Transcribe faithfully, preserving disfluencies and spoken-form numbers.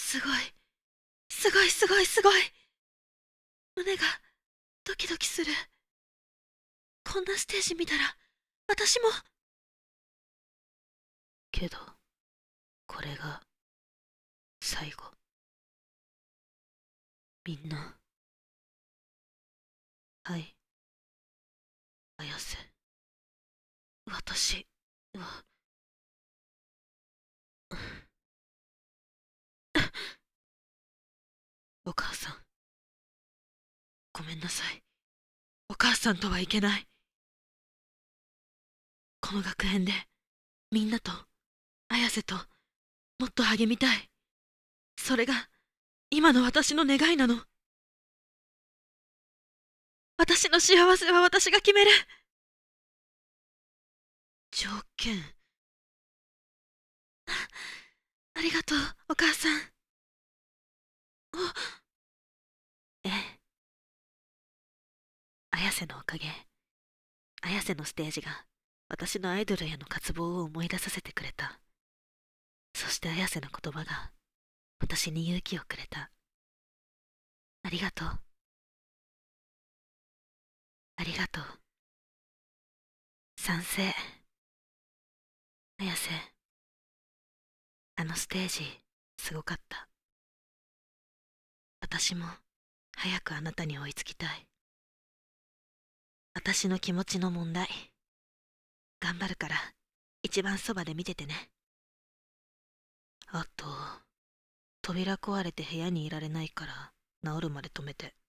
すごい、すごいすごいすごい。胸がドキドキする。こんなステージ見たら、私も。けど、これが、最後。みんな。はい。綾瀬。私は、お母さん。ごめんなさい。お母さんとはいけない。この学園で、みんなと、綾瀬と、もっと励みたい。それが、今の私の願いなの。私の幸せは私が決める。条件。ありがとう、お母さん。お、ええ。綾瀬のおかげ。綾瀬のステージが、私のアイドルへの渇望を思い出させてくれた。そして綾瀬の言葉が、私に勇気をくれた。ありがとう。ありがとう。賛成。綾瀬、あのステージ、すごかった。私も、早くあなたに追いつきたい。私の気持ちの問題。頑張るから、一番そばで見ててね。あと、扉壊れて部屋にいられないから、治るまで止めて。